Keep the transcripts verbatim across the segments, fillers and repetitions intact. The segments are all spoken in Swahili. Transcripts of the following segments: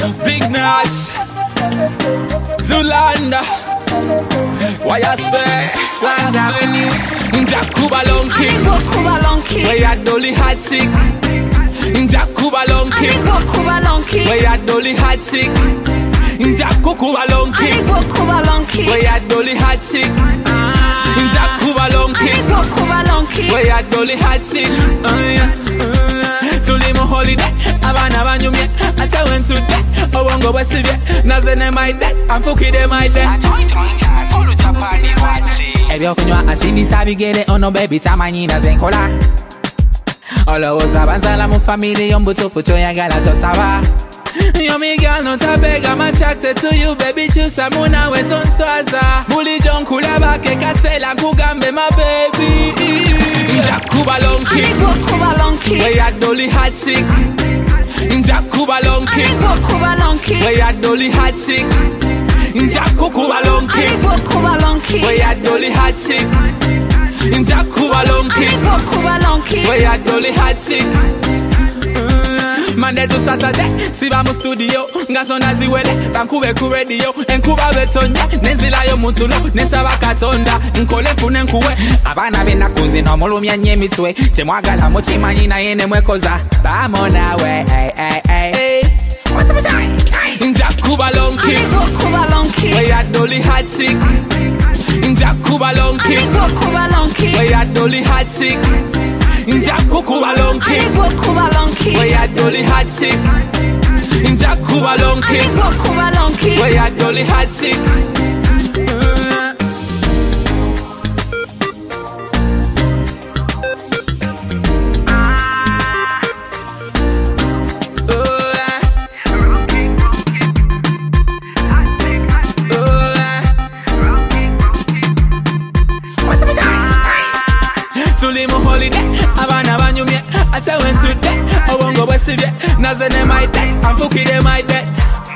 Big Nash, Zulanda. Why you say? Flag Avenue. Jacuba Lonky. Cuba Lonky. Where ya dolly hot sick. Jacuba Lonky. Cuba Lonky. Where ya dolly hot sick. Jacuba Lonky. Cuba Lonky. Where ya dolly hot sick. Jacuba Lonky. Cuba Lonky. Where ya dolly hot sick. Tulimo holiday. Abana banyumye. Ata went to day. Obongo basibye. Nazene my day. Amfuki de my day. Ebyo kunywa asindi sabigere ono baby tamanyina zenkola. Olowooza banzala mu family yombutufu choyagala tosaba. Yo me girl no tabeg, I'm attracted to you baby chusa muna wetonswaza. Buli John kulaba ke kasela kugambe my baby. Jacuba Lonky. Cuba Lonky. Where ya dolly hot sick. Jacuba Lonky. Cuba Lonky. Where ya dolly hot sick. Jacuba Lonky. Cuba Lonky. Where ya dolly hot sick. Jacuba Lonky. Cuba Lonky. Where ya dolly hot sick. Monday to Saturday, siba mu studio. Ngasona ziwele, bankube ku radio. Enkuba betonja, nenzila yo mutulo. Nesaba katonda, nkole fune nkuwe. Abana bena kuzi no mulumya nye mitwe. Temwagala muchimanyi na yene mwekoza. Bamo nawe, ay ay ay. What's up with that? Jacuba Lonky. Cuba Lonky. Where ya dolly hot sick. Jacuba Lonky. Cuba Lonky. Where ya dolly hot sick. Jacuba Lonky. Cuba Lonky. Where ya dolly hot sick. Jacuba Lonky. Cuba Lonky. Where ya dolly hot sick. Tulimo holiday, abana banyumye. Ata went to day, obongo basibye. Nazene my day, amfuki de my day.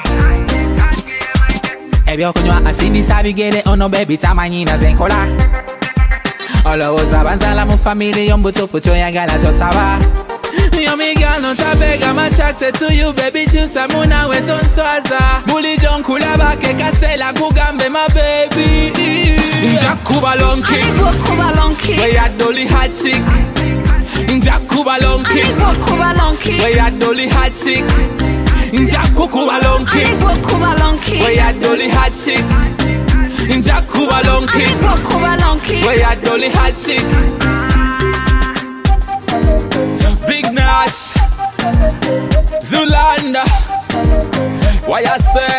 Ebyo kunywa asindi sabigere ono baby tamanyina zenkola. Olowooza banzala mu family yombutufu choyagala tosaba. Yo me girl no tabeg, I'm attracted to you baby chusa muna wetonswaza. Buli John kulaba ke kasela kugambe my baby. Jacuba Lonky. Cuba Lonky. Where ya dolly hot sick. Jacuba Lonky. Cuba Lonky. Where ya dolly hot sick. Jacuba Lonky. Cuba Lonky. Where ya dolly hot sick. Jacuba Lonky. Cuba Lonky. Where ya dolly hot sick. Big Nash, Zulanda. Why you say?